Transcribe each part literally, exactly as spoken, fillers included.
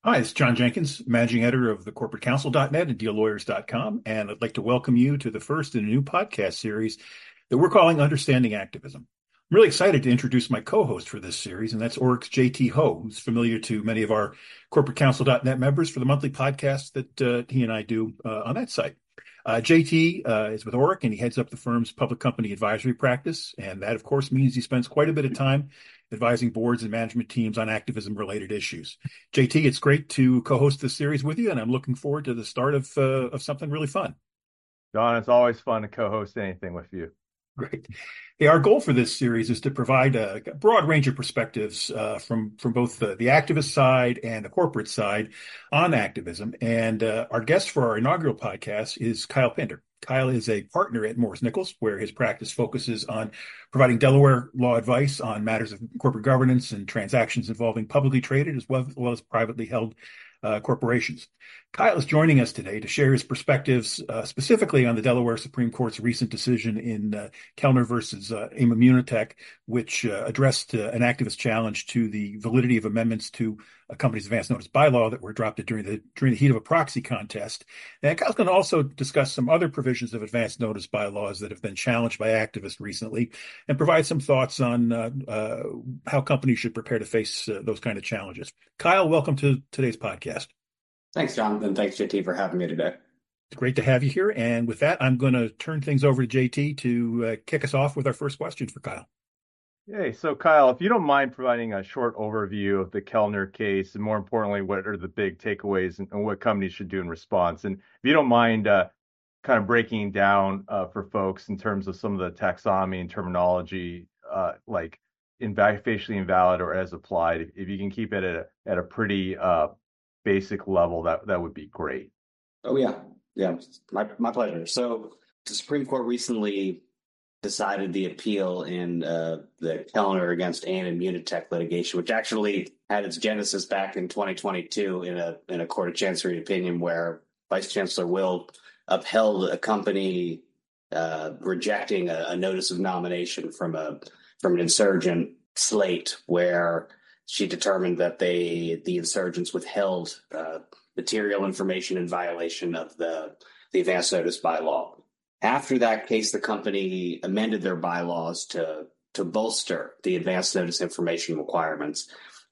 Hi, it's John Jenkins, managing editor of the corporate counsel dot net and deal lawyers dot com, and I'd like to welcome you to the first in a new podcast series that we're calling Understanding Activism. I'm really excited to introduce my co-host for this series, and that's Oryx J T Ho, who's familiar to many of our corporate counsel dot net members for the monthly podcast that uh, he and I do uh, on that site. Uh, J T uh, is with Oryx, and he heads up the firm's public company advisory practice, and that, of course, means he spends quite a bit of time advising boards and management teams on activism-related issues. J T, it's great to co-host this series with you, and I'm looking forward to the start of uh, of something really fun. John, it's always fun to co-host anything with you. Great. Hey, our goal for this series is to provide a broad range of perspectives uh, from from both the, the activist side and the corporate side on activism. And uh, our guest for our inaugural podcast is Kyle Pinder. Kyle is a partner at Morris Nichols, where his practice focuses on providing Delaware law advice on matters of corporate governance and transactions involving publicly traded as well, as, well as privately held uh, corporations. Kyle is joining us today to share his perspectives uh, specifically on the Delaware Supreme Court's recent decision in uh, Kellner versus uh, AIM Immunotech, which uh, addressed uh, an activist challenge to the validity of amendments to a company's advance notice bylaw that were dropped during the during the heat of a proxy contest. And Kyle's going to also discuss some other provisions of advance notice bylaws that have been challenged by activists recently, and provide some thoughts on uh, uh, how companies should prepare to face uh, those kind of challenges. Kyle, welcome to today's podcast. Thanks, John, and thanks, J T, for having me today. It's great to have you here. And with that, I'm going to turn things over to J T to uh, kick us off with our first question for Kyle. Hey, so Kyle, if you don't mind providing a short overview of the Kellner case, and more importantly, what are the big takeaways and, and what companies should do in response? And if you don't mind uh, kind of breaking down uh, for folks in terms of some of the taxonomy and terminology, uh, like inv- facially invalid or as applied, if, if you can keep it at a, at a pretty uh, basic level, that that would be great. Oh, yeah. Yeah, my my pleasure. So the Supreme Court recently decided the appeal in uh, the Kellner against AIM Immunotech litigation, which actually had its genesis back in twenty twenty-two in a in a Court of Chancery opinion where Vice Chancellor Will upheld a company uh, rejecting a, a notice of nomination from a from an insurgent slate where she determined that they the insurgents withheld uh, material information in violation of the, the advance notice bylaw. After that case, the company amended their bylaws to, to bolster the advance notice information requirements.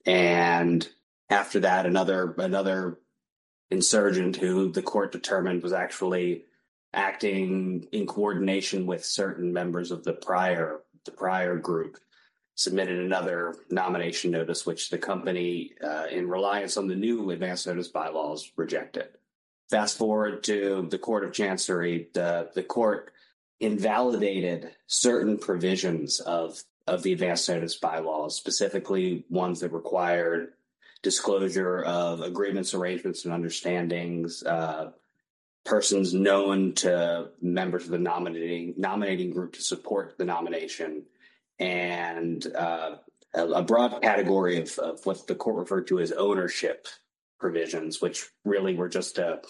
And after that, another another insurgent who the court determined was actually acting in coordination with certain members of the prior the prior group submitted another nomination notice, which the company, uh, in reliance on the new advance notice bylaws, rejected. Fast forward to the Court of Chancery, the, the court invalidated certain provisions of, of the advance notice bylaws, specifically ones that required disclosure of agreements, arrangements, and understandings, uh, persons known to members of the nominating nominating group to support the nomination, and uh, a, a broad category of, of what the court referred to as ownership provisions, which really were just a,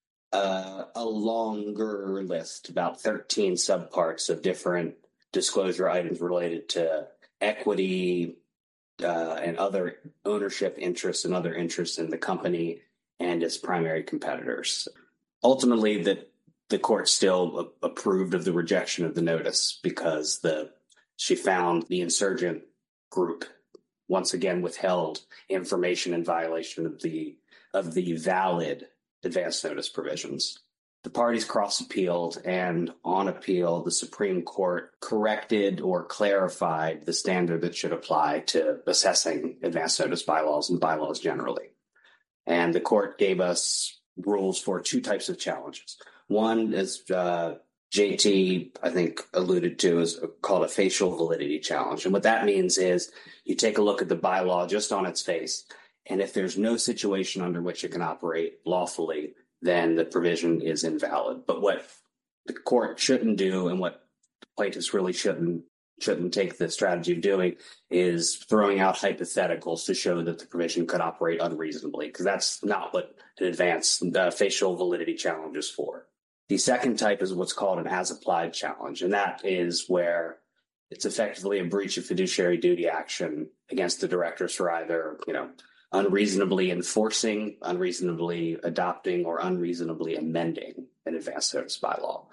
a, a longer list, about thirteen subparts of different disclosure items related to equity uh, and other ownership interests and other interests in the company and its primary competitors. Ultimately, the, the court still a- approved of the rejection of the notice because the she found the insurgent group once again withheld information in violation of the of the valid advance notice provisions. The parties cross-appealed, and on appeal, the Supreme Court corrected or clarified the standard that should apply to assessing advance notice bylaws and bylaws generally. And the court gave us rules for two types of challenges. One is uh, J T, I think, alluded to is called a facial validity challenge. And what that means is you take a look at the bylaw just on its face, and if there's no situation under which it can operate lawfully, then the provision is invalid. But what the court shouldn't do, and what plaintiffs really shouldn't shouldn't take the strategy of doing, is throwing out hypotheticals to show that the provision could operate unreasonably, because that's not what an advanced uh, facial validity challenge is for. The second type is what's called an as-applied challenge, and that is where it's effectively a breach of fiduciary duty action against the directors for either, you know, unreasonably enforcing, unreasonably adopting, or unreasonably amending an advance notice bylaw.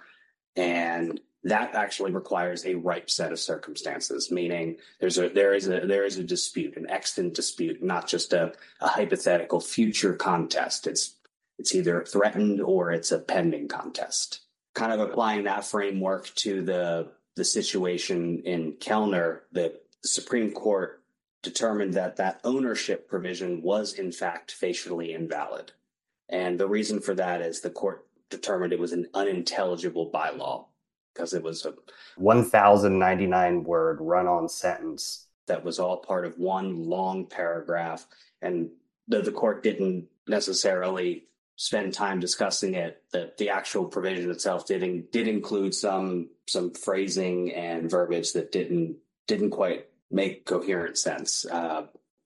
And that actually requires a ripe set of circumstances, meaning there's a there is a there is a dispute, an extant dispute, not just a, a hypothetical future contest. It's it's either threatened or it's a pending contest. Kind of applying that framework to the the situation in Kellner, the Supreme Court determined that that ownership provision was in fact facially invalid. And the reason for that is the court determined it was an unintelligible bylaw because it was a one thousand ninety-nine word run-on sentence that was all part of one long paragraph. And though the court didn't necessarily spend time discussing it, that the actual provision itself did, in, did include some some phrasing and verbiage that didn't didn't quite make coherent sense. Uh,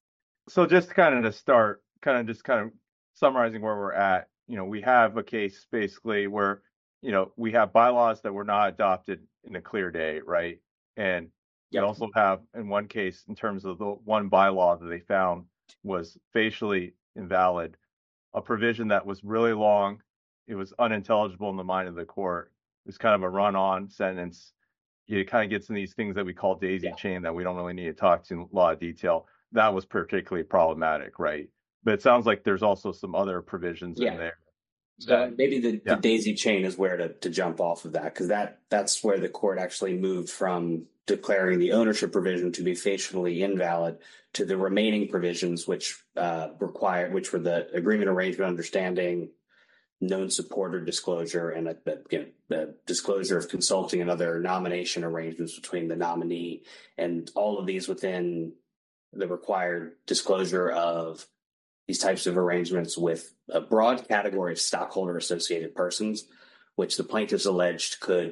so just kind of to start, kind of just kind of summarizing where we're at, you know, we have a case basically where, you know, we have bylaws that were not adopted in a clear day, right? And yep. We also have, in one case, in terms of the one bylaw that they found was facially invalid, a provision that was really long. It was unintelligible in the mind of the court. It was kind of a run-on sentence. It kind of gets in these things that we call daisy yeah. chain that we don't really need to talk to in a lot of detail. That was particularly problematic, right? But it sounds like there's also some other provisions yeah. in there. So maybe the, yeah. the daisy chain is where to, to jump off of that, because that that's where the court actually moved from declaring the ownership provision to be facially invalid to the remaining provisions, which uh, require, which were the agreement, arrangement, understanding, known supporter disclosure, and a, a, you know, the disclosure of consulting and other nomination arrangements between the nominee, and all of these within the required disclosure of these types of arrangements with a broad category of stockholder associated persons, which the plaintiffs alleged could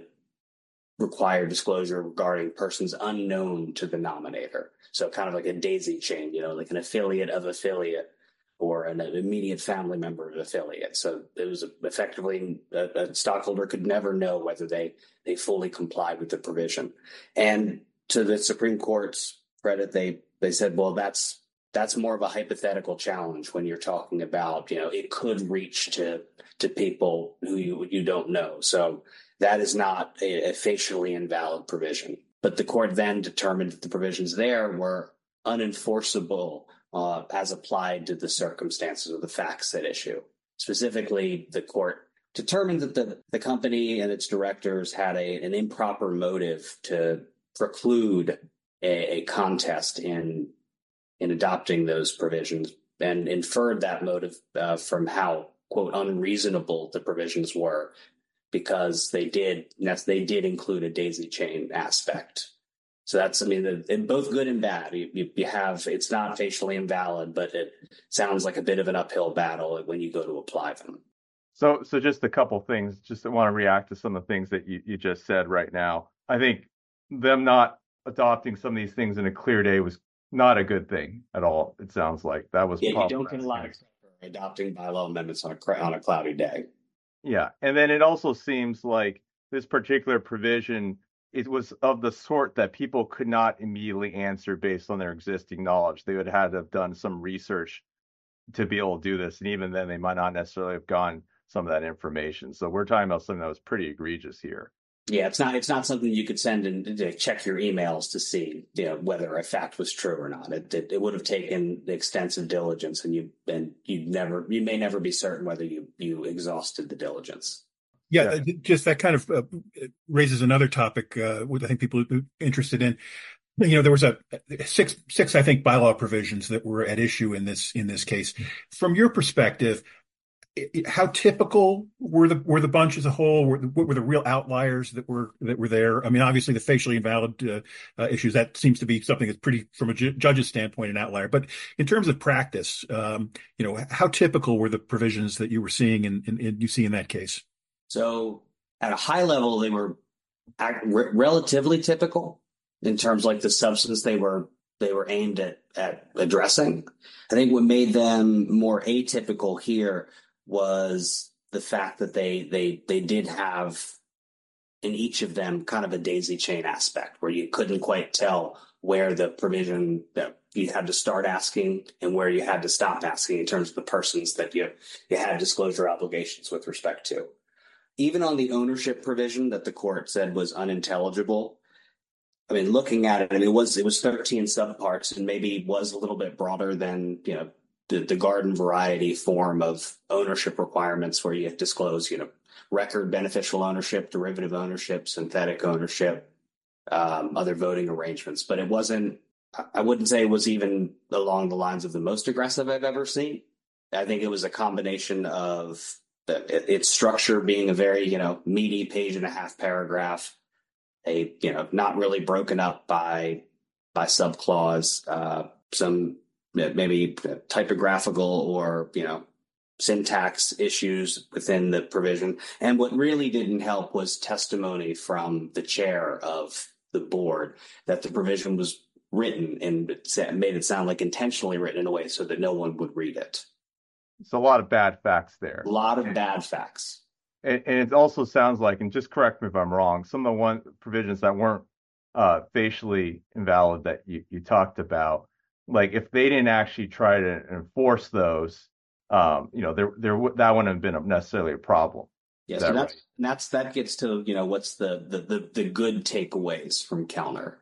require disclosure regarding persons unknown to the nominator. So kind of like a daisy chain, you know, like an affiliate of affiliate or an immediate family member of affiliate. So it was effectively a, a stockholder could never know whether they, they fully complied with the provision. And to the Supreme Court's credit, they, they said, well, that's, that's more of a hypothetical challenge when you're talking about, you know, it could reach to to people who you you don't know. So that is not a, a facially invalid provision. But the court then determined that the provisions there were unenforceable uh, as applied to the circumstances of the facts at issue. Specifically, the court determined that the, the company and its directors had a, an improper motive to preclude a, a contest in in adopting those provisions, and inferred that motive uh, from how, quote, unreasonable the provisions were, because they did they did include a daisy chain aspect. So that's, I mean, in both good and bad. You, you, you have, it's not facially invalid, but it sounds like a bit of an uphill battle when you go to apply them. So, so just a couple things, just want to react to some of the things that you, you just said right now. I think them not adopting some of these things in a clear day was not a good thing at all. It sounds like that was. Yeah, you don't get a lot of adopting bylaw amendments on a on a cloudy day. Yeah, and then it also seems like this particular provision, it was of the sort that people could not immediately answer based on their existing knowledge. They would have to have done some research to be able to do this, and even then, they might not necessarily have gotten some of that information. So we're talking about something that was pretty egregious here. Yeah, it's not it's not something you could send and to check your emails to see, you know, whether a fact was true or not. It, it it would have taken extensive diligence, and you and you never you may never be certain whether you you exhausted the diligence. Yeah, yeah. Just that kind of uh, raises another topic, uh, which I think people are interested in. You know, there was a six six I think bylaw provisions that were at issue in this in this case. From your perspective, how typical were the were the bunch as a whole? Were, what were the real outliers that were that were there? I mean, obviously the facially invalid uh, uh, issues, that seems to be something that's pretty, from a ju- judge's standpoint, an outlier. But in terms of practice, um, you know, how typical were the provisions that you were seeing in, in, in you see in that case? So at a high level, they were re- relatively typical in terms of like the substance they were they were aimed at at addressing. I think what made them more atypical here was the fact that they they they did have in each of them kind of a daisy chain aspect where you couldn't quite tell where the provision that you had to start asking and where you had to stop asking in terms of the persons that you, you had disclosure obligations with respect to. Even on the ownership provision that the court said was unintelligible, I mean, looking at it, I mean, it was it was thirteen subparts and maybe was a little bit broader than, you know, the, the garden variety form of ownership requirements where you disclose, you know, record beneficial ownership, derivative ownership, synthetic ownership, um, other voting arrangements. But it wasn't, I wouldn't say it was even along the lines of the most aggressive I've ever seen. I think it was a combination of the, its structure being a very, you know, meaty page and a half paragraph, a, you know, not really broken up by by subclause, uh, some maybe typographical or, you know, syntax issues within the provision. And what really didn't help was testimony from the chair of the board that the provision was written and made it sound like intentionally written in a way so that no one would read it. It's a lot of bad facts there. A lot of bad facts. And, and it also sounds like, and just correct me if I'm wrong, some of the one provisions that weren't uh, facially invalid that you, you talked about, like if they didn't actually try to enforce those, um, you know, there there that wouldn't have been necessarily a problem. Yes, that and that's, right? and that's that gets to, you know, what's the the the, the good takeaways from Kellner.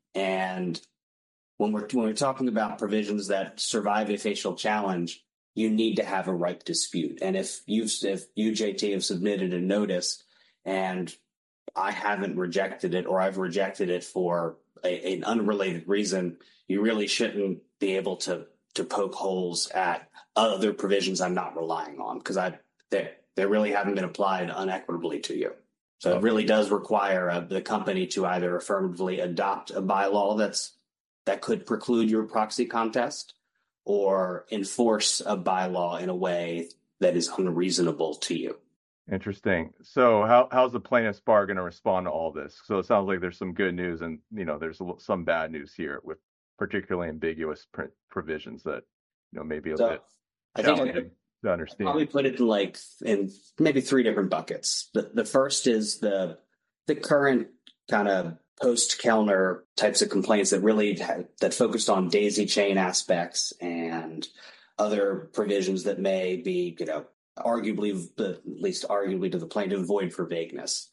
And when we're when we're talking about provisions that survive a facial challenge, you need to have a ripe dispute. And if you've if you, J T, have submitted a notice and I haven't rejected it, or I've rejected it for a, an unrelated reason, you really shouldn't be able to to poke holes at other provisions I'm not relying on, because I they they really haven't been applied unequitably to you. So it really does require uh, the company to either affirmatively adopt a bylaw that's that could preclude your proxy contest, or enforce a bylaw in a way that is unreasonable to you. Interesting. So how how's the plaintiff's bar going to respond to all this? So it sounds like there's some good news, and you know there's a, some bad news here with particularly ambiguous pr- provisions that you know maybe a so, bit I think I to understand. Probably put it in like in maybe three different buckets. The the first is the the current kind of post Kellner types of complaints that really had, that focused on daisy chain aspects and other provisions that may be, you know, arguably, at least arguably to the plaintiff, void for vagueness.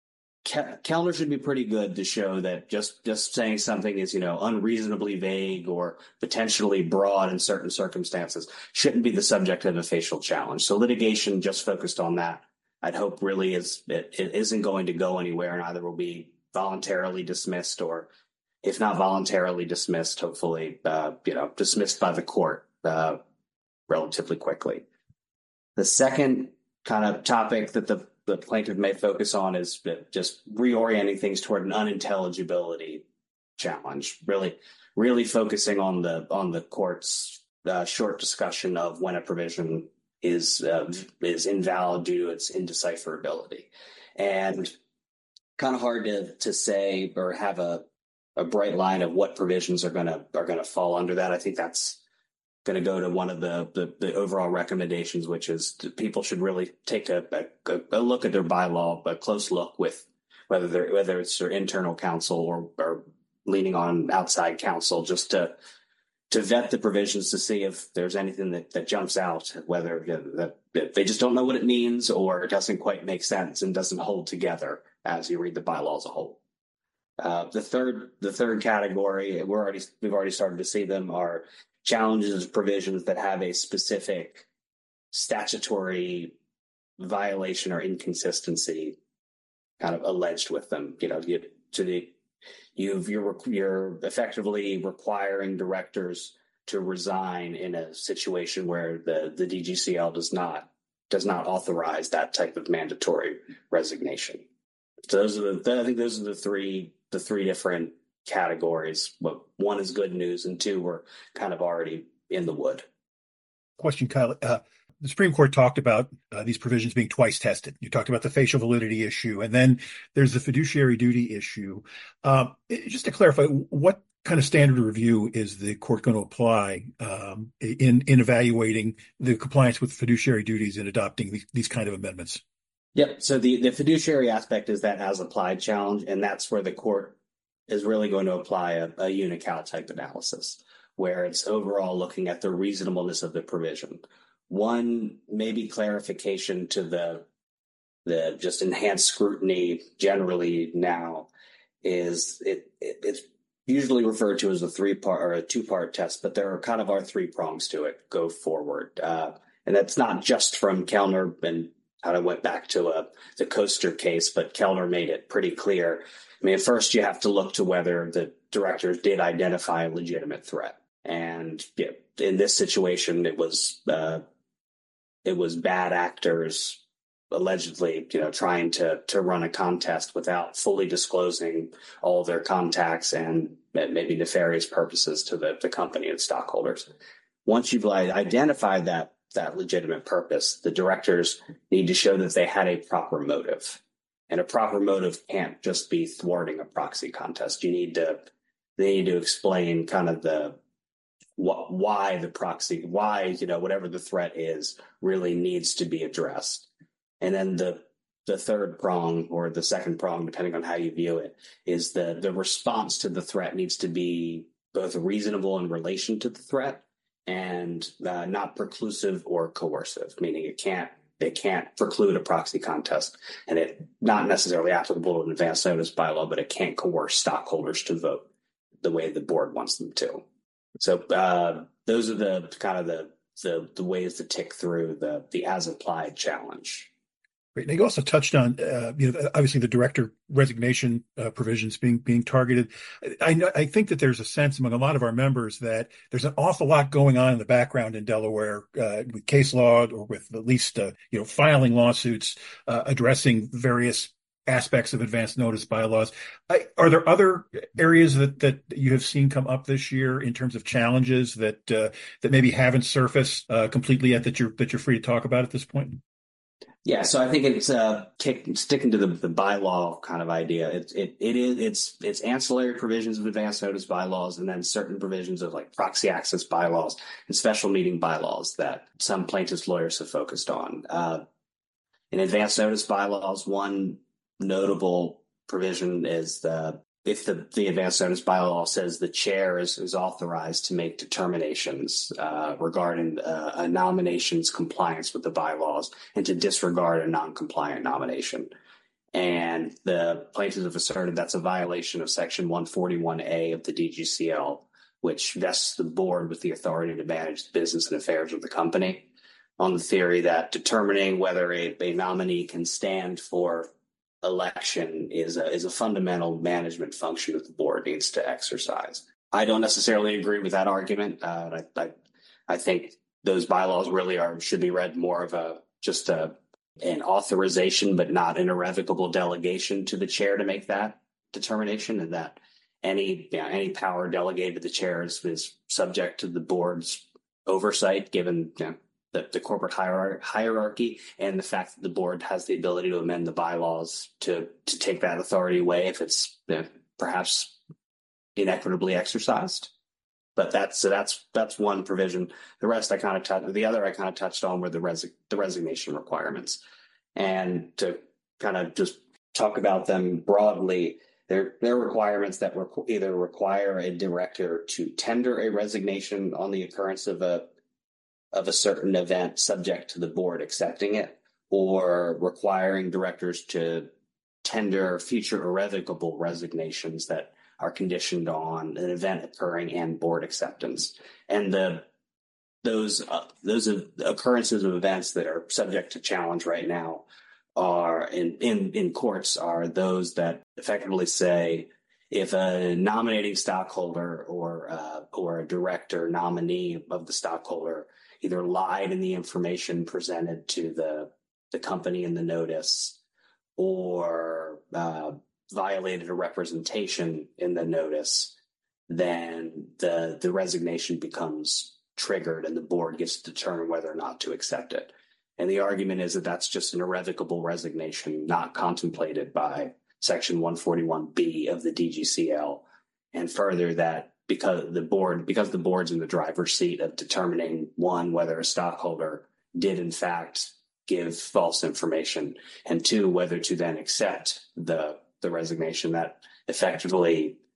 Ke- Kellner should be pretty good to show that just, just saying something is, you know, unreasonably vague or potentially broad in certain circumstances shouldn't be the subject of a facial challenge. So litigation just focused on that, I'd hope really is it, it isn't going to go anywhere, and either will be voluntarily dismissed, or if not voluntarily dismissed, hopefully, uh, you know, dismissed by the court uh, relatively quickly. The second kind of topic that the, the plaintiff may focus on is just reorienting things toward an unintelligibility challenge, really, really focusing on the on the court's uh, short discussion of when a provision is uh, is invalid due to its indecipherability. And kind of hard to to say or have a, a bright line of what provisions are gonna are gonna fall under that. I think that's going to go to one of the, the the overall recommendations, which is people should really take a, a, a look at their bylaw, a close look with whether they're whether it's their internal counsel or, or leaning on outside counsel, just to to vet the provisions to see if there's anything that, that jumps out, whether you know, that, that they just don't know what it means or it doesn't quite make sense and doesn't hold together as you read the bylaw as a whole. Uh, the third the third category, we're already we've already started to see them, are challenges provisions that have a specific statutory violation or inconsistency kind of alleged with them. You know, you, to the you've you're you're effectively requiring directors to resign in a situation where the the D G C L does not does not authorize that type of mandatory resignation. So those are the I think those are the three the three different categories. But one is good news, and two were kind of already in the wood. Question, Kyle. Uh, the Supreme Court talked about uh, these provisions being twice tested. You talked about the facial validity issue, and then there's the fiduciary duty issue. Um, just to clarify, what kind of standard of review is the court going to apply um, in in evaluating the compliance with fiduciary duties and adopting these, these kind of amendments? Yep. So the, the fiduciary aspect is that as applied challenge, and that's where the court is really going to apply a, a unical type analysis, where it's overall looking at the reasonableness of the provision. One, maybe clarification to the the just enhanced scrutiny generally now is it, it it's usually referred to as a three part or a two part test, but there are kind of our three prongs to it go forward. Uh, and that's not just from Kellner, and kind of went back to a, the Coaster case, but Kellner made it pretty clear. I mean, at first you have to look to whether the directors did identify a legitimate threat. And yeah, in this situation, it was uh, it was bad actors allegedly, you know, trying to to run a contest without fully disclosing all of their contacts and maybe nefarious purposes to the, the company and stockholders. Once you've identified that that legitimate purpose, the directors need to show that they had a proper motive. And a proper motive can't just be thwarting a proxy contest. You need to they need to explain kind of the what why the proxy, why, you know, whatever the threat is really needs to be addressed. And then the the third prong, or the second prong, depending on how you view it, is the the response to the threat needs to be both reasonable in relation to the threat and uh, not preclusive or coercive, meaning it can't it can't preclude a proxy contest, and it not necessarily applicable to an advance notice bylaw, but it can't coerce stockholders to vote the way the board wants them to. So uh, those are the kind of the, the the ways to tick through the the as applied challenge. Great. And you also touched on, uh, you know, obviously the director resignation uh, provisions being being targeted. I know, I think that there's a sense among a lot of our members that there's an awful lot going on in the background in Delaware uh, with case law, or with at least uh, you know filing lawsuits uh, addressing various aspects of advance notice bylaws. I, are there other areas that that you have seen come up this year in terms of challenges that uh, that maybe haven't surfaced uh, completely yet that you're that you're free to talk about at this point? Yeah, so I think it's uh, kick, sticking to the, the bylaw kind of idea. It, it it is it's it's ancillary provisions of advance notice bylaws, and then certain provisions of like proxy access bylaws and special meeting bylaws that some plaintiffs' lawyers have focused on. Uh, in advance notice bylaws, one notable provision is the if the, the advance notice bylaw says the chair is, is authorized to make determinations uh, regarding uh, a nomination's compliance with the bylaws and to disregard a non-compliant nomination. And the plaintiffs have asserted that's a violation of Section one forty-one A of the D G C L, which vests the board with the authority to manage the business and affairs of the company, on the theory that determining whether a, a nominee can stand for election is a, is a fundamental management function that the board needs to exercise. I don't necessarily agree with that argument. Uh, I, I I think those bylaws really are should be read more of a just a an authorization, but not an irrevocable delegation to the chair to make that determination, and that any you know, any power delegated to the chair is, is subject to the board's oversight, given you know, The, the corporate hierarchy, hierarchy and the fact that the board has the ability to amend the bylaws to to take that authority away if it's you know, perhaps inequitably exercised. But that's so that's that's one provision. The rest I kind of touched. The other I kind of touched on were the res- the resignation requirements, and to kind of just talk about them broadly. They're, they're requirements that requ- either require a director to tender a resignation on the occurrence of a of a certain event subject to the board accepting it, or requiring directors to tender future irrevocable resignations that are conditioned on an event occurring and board acceptance. And the those uh, those occurrences of events that are subject to challenge right now are in, in, in courts are those that effectively say if a nominating stockholder or uh, or a director nominee of the stockholder either lied in the information presented to the the company in the notice, or uh, violated a representation in the notice, then the the resignation becomes triggered, and the board gets to determine whether or not to accept it. And the argument is that that's just an irrevocable resignation, not contemplated by Section one forty-one B of the D G C L, and further that because the board, because the board's in the driver's seat of determining, one, whether a stockholder did in fact give false information, and two, whether to then accept the the resignation, that effectively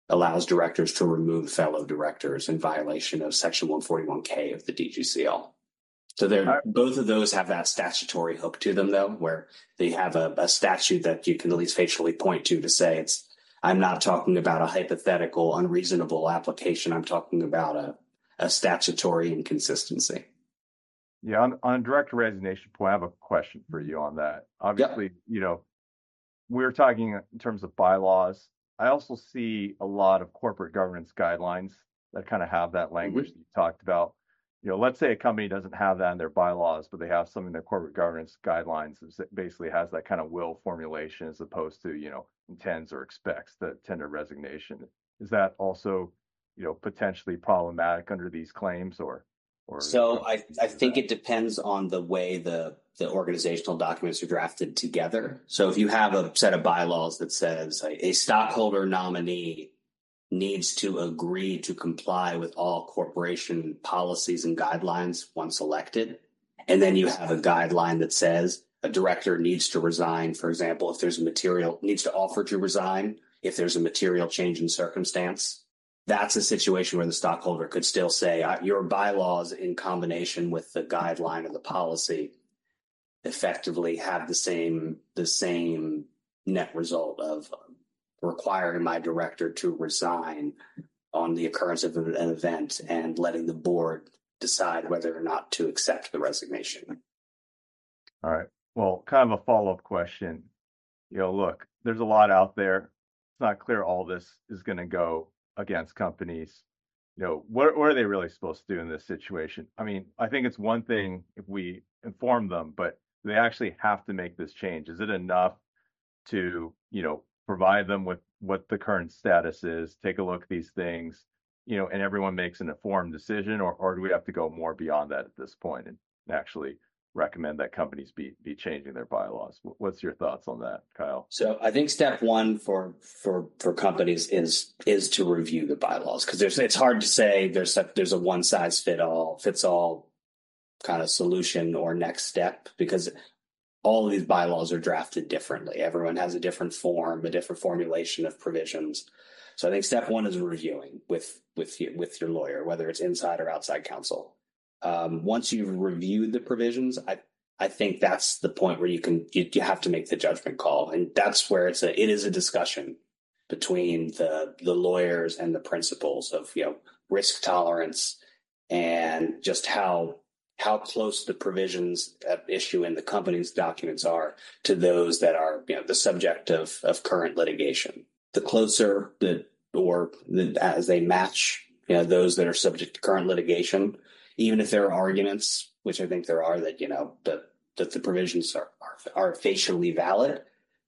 allows directors to remove fellow directors in violation of Section one forty-one K of the D G C L. So they're, both of those have that statutory hook to them, though, where they have a, a statute that you can at least facially point to to say it's, I'm not talking about a hypothetical, unreasonable application. I'm talking about a, a statutory inconsistency. Yeah, on, on direct resignation point, I have a question for you on that. Obviously, yep. you know, we're talking in terms of bylaws. I also see a lot of corporate governance guidelines that kind of have that language mm-hmm. that you talked about. You know, let's say a company doesn't have that in their bylaws, but they have some in their corporate governance guidelines that basically has that kind of will formulation as opposed to, you know, intends or expects the tender resignation. Is that also, you know, potentially problematic under these claims or? or so I, I think it depends on the way the, the organizational documents are drafted together. So if you have a set of bylaws that says a, a stockholder nominee needs to agree to comply with all corporation policies and guidelines once elected. And then you have a guideline that says a director needs to resign, for example, if there's a material, needs to offer to resign if there's a material change in circumstance. That's a situation where the stockholder could still say, your bylaws in combination with the guideline or the policy effectively have the same, the same net result of requiring my director to resign on the occurrence of an event and letting the board decide whether or not to accept the resignation. All right. Well, kind of a follow-up question. You know, look, there's a lot out there. It's not clear all this is going to go against companies. You know, what, what are they really supposed to do in this situation? I mean, I think it's one thing if we inform them, but they actually have to make this change. Is it enough to, you know, provide them with what the current status is, take a look at these things, you know, and everyone makes an informed decision, or, or do we have to go more beyond that at this point and actually recommend that companies be be changing their bylaws? What's your thoughts on that, Kyle? So I think step one for for for companies is is to review the bylaws, because there's it's hard to say there's a, there's a one size fit all fits all kind of solution or next step, because all of these bylaws are drafted differently. Everyone has a different form, a different formulation of provisions. So I think step one is reviewing with with your, with your lawyer, whether it's inside or outside counsel. Um, once you've reviewed the provisions, I I think that's the point where you can you, you have to make the judgment call, and that's where it's a it is a discussion between the the lawyers and the principals of, you know, risk tolerance and just how. how close the provisions at issue in the company's documents are to those that are, you know, the subject of, of current litigation. The closer the, or the, as they match, you know, those that are subject to current litigation, even if there are arguments, which I think there are, that, you know, that, that the provisions are, are, are facially valid,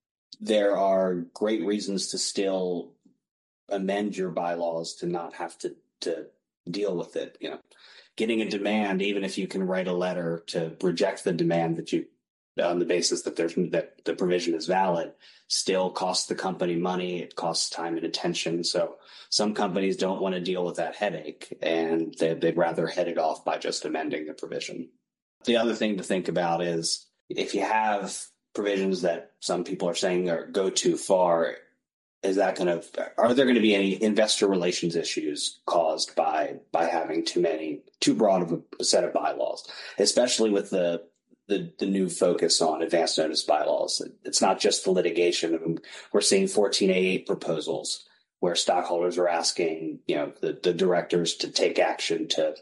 there are great reasons to still amend your bylaws to not have to, to deal with it, you know. Getting a demand, even if you can write a letter to reject the demand that you, on the basis that there's that the provision is valid, still costs the company money. It costs time and attention. So some companies don't want to deal with that headache, and they, they'd rather head it off by just amending the provision. The other thing to think about is if you have provisions that some people are saying are go too far, is that going to, are there going to be any investor relations issues caused by by having too many, too broad of a set of bylaws, especially with the the, the new focus on advance notice bylaws? It's not just the litigation. I mean, we're seeing fourteen A eight proposals where stockholders are asking, you know, the, the directors to take action to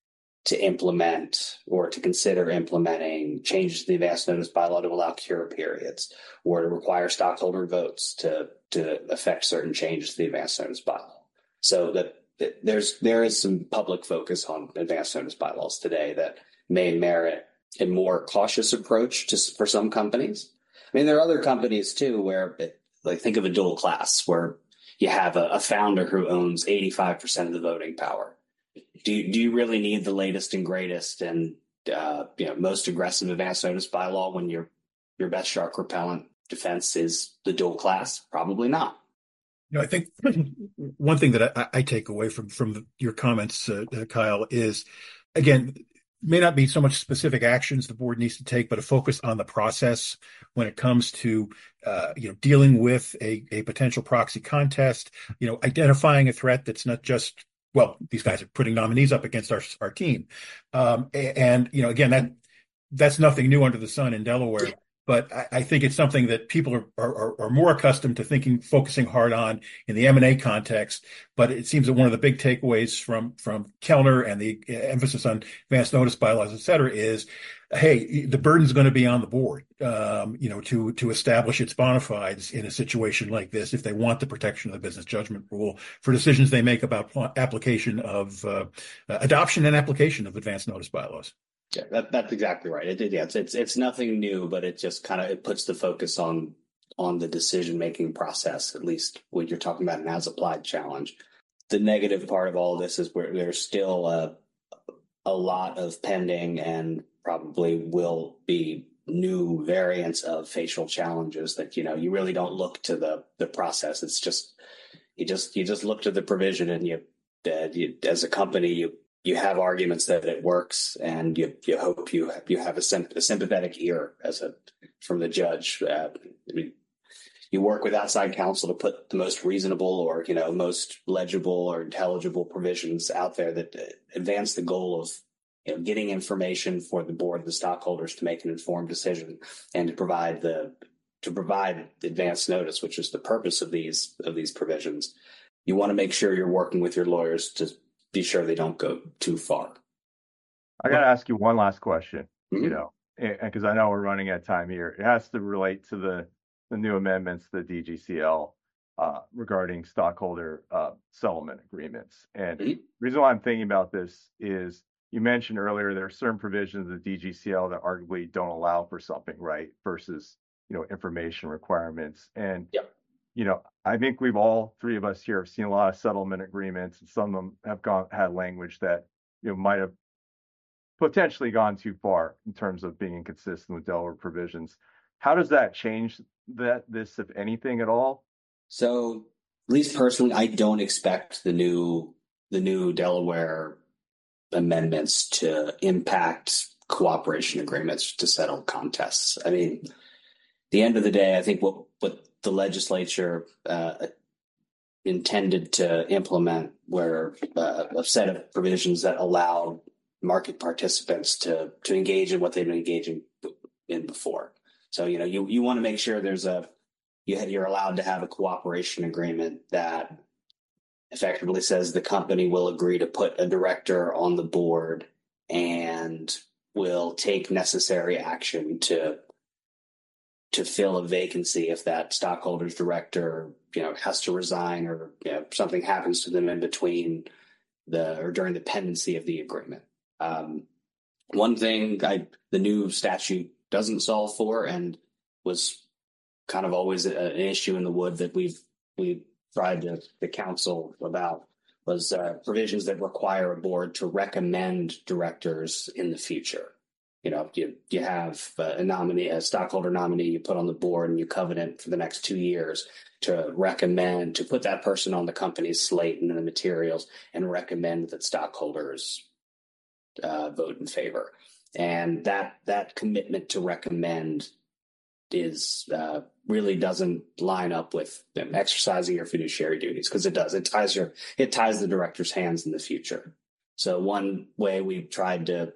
to implement or to consider implementing changes to the advance notice bylaw to allow cure periods, or to require stockholder votes to to affect certain changes to the advance notice bylaw. So that, that there's there is some public focus on advance notice bylaws today that may merit a more cautious approach to for some companies. I mean, there are other companies too where, it, like, think of a dual class where you have a, a founder who owns eighty-five percent of the voting power. Do you, do you really need the latest and greatest and uh, you know, most aggressive advance notice bylaw when your your best shark repellent defense is the dual class? Probably not. You know, I think one thing that I, I take away from from your comments, uh, uh, Kyle, is, again, may not be so much specific actions the board needs to take, but a focus on the process when it comes to, uh, you know, dealing with a, a potential proxy contest, you know, identifying a threat that's not just, well, these guys are putting nominees up against our, our team. Um, and, you know, again, that that's nothing new under the sun in Delaware. But I, I think it's something that people are, are are more accustomed to thinking, focusing hard on in the M and A context. But it seems that one of the big takeaways from from Kellner and the emphasis on advance notice bylaws, et cetera, is, hey, the burden's going to be on the board, um, you know, to to establish its bona fides in a situation like this if they want the protection of the business judgment rule for decisions they make about application of uh, adoption and application of advance notice bylaws. Yeah, that, that's exactly right. It, it, yeah, it's, it's it's nothing new, but it just kind of it puts the focus on on the decision making process. At least when you're talking about an as applied challenge. The negative part of all of this is where there's still a a lot of pending and probably will be new variants of facial challenges that you know you really don't look to the the process. It's just you just you just look to the provision and you, uh, you as a company you. You have arguments that it works, and you you hope you you have a, sim- a sympathetic ear as a from the judge. Uh, I mean, you work with outside counsel to put the most reasonable, or you know, most legible or intelligible provisions out there that uh, advance the goal of you know getting information for the board and the stockholders to make an informed decision, and to provide the to provide advance notice, which is the purpose of these of these provisions. You want to make sure you're working with your lawyers to be sure they don't go too far. I got to ask you one last question, Mm-hmm. you know, because I know we're running out of time here. It has to relate to the, the new amendments to the D G C L uh, regarding stockholder uh, settlement agreements. And Mm-hmm. the reason why I'm thinking about this is you mentioned earlier there are certain provisions of the D G C L that arguably don't allow for something, right, versus, you know, information requirements. And Yep. you know, I think we've all three of us here have seen a lot of settlement agreements, and some of them have gone had language that you know might have potentially gone too far in terms of being inconsistent with Delaware provisions. How does that change that this, if anything, at all? So, at least personally, I don't expect the new the new Delaware amendments to impact cooperation agreements to settle contests. I mean, at the end of the day, I think what what the legislature uh, intended to implement were uh, a set of provisions that allow market participants to to engage in what they've been engaging in before. So you know you you want to make sure there's a you you're allowed to have a cooperation agreement that effectively says the company will agree to put a director on the board and will take necessary action to to fill a vacancy if that stockholders director, you know, has to resign or you know, something happens to them in between the or during the pendency of the agreement. Um, one thing I, the new statute doesn't solve for and was kind of always a, an issue in the wood that we've we tried to, to counsel about was uh, provisions that require a board to recommend directors in the future. You know, you you have a nominee, a stockholder nominee you put on the board and you covenant for the next two years to recommend, to put that person on the company's slate and in the materials and recommend that stockholders uh, vote in favor. And that that commitment to recommend is uh, really doesn't line up with them exercising your fiduciary duties, because it does. It ties your it ties the director's hands in the future. So one way we've tried to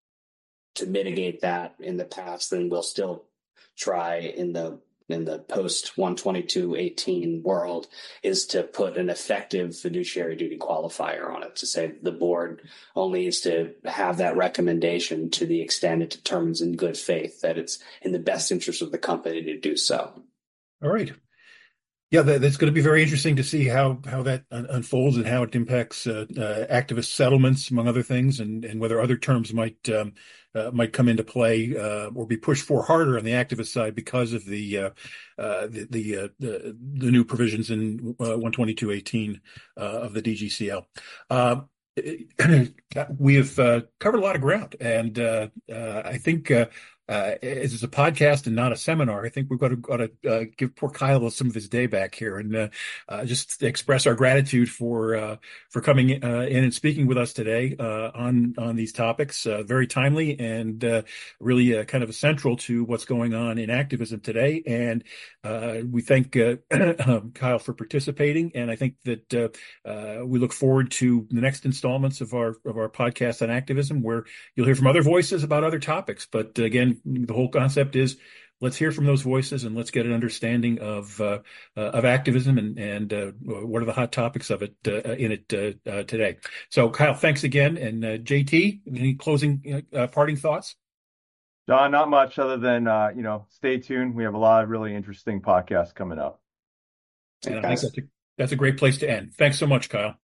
to mitigate that in the past, then we'll still try in the in the post one twenty-two eighteen world, is to put an effective fiduciary duty qualifier on it to say the board only needs to have that recommendation to the extent it determines in good faith that it's in the best interest of the company to do so. All right. Yeah, that, that's going to be very interesting to see how how that un- unfolds and how it impacts uh, uh, activist settlements, among other things, and, and whether other terms might um, uh, might come into play uh, or be pushed for harder on the activist side because of the uh, uh, the the, uh, the the new provisions in uh, one twenty-two eighteen uh, of the D G C L. Uh, we have uh, covered a lot of ground, and uh, uh, I think uh, uh, this is a podcast and not a seminar. I think we've got to, got to uh, give poor Kyle some of his day back here and uh, uh, just express our gratitude for uh, for coming uh, in and speaking with us today uh, on on these topics. Uh, very timely and uh, really uh, kind of essential to what's going on in activism today. And uh, we thank uh, Kyle for participating. And I think that uh, uh, we look forward to the next installments of our of our podcast on activism, where you'll hear from other voices about other topics. But again, the whole concept is let's hear from those voices and let's get an understanding of uh, uh, of activism and and uh, what are the hot topics of it uh, in it uh, uh, today. So, Kyle, thanks again. And uh, J T, any closing uh, parting thoughts? John, not much other than uh, you know, stay tuned. We have a lot of really interesting podcasts coming up. And I think that's a, that's a great place to end. Thanks so much, Kyle.